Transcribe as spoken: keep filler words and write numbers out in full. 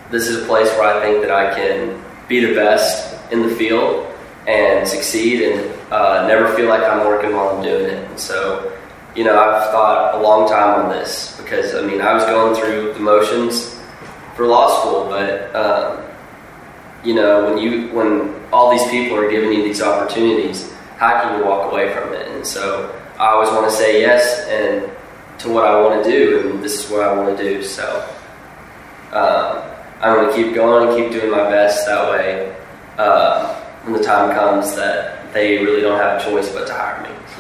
this is a place where I think that I can be the best in the field and succeed and uh, never feel like I'm working while I'm doing it. And so, you know, I've thought a long time on this because, I mean, I was going through the motions for law school, but, um, you know, when you when all these people are giving you these opportunities, how can you walk away from it? And so I always want to say yes and to what I want to do, and this is what I want to do. So um, I'm going to keep going and keep doing my best. That way, uh, when the time comes that they really don't have a choice but to hire me.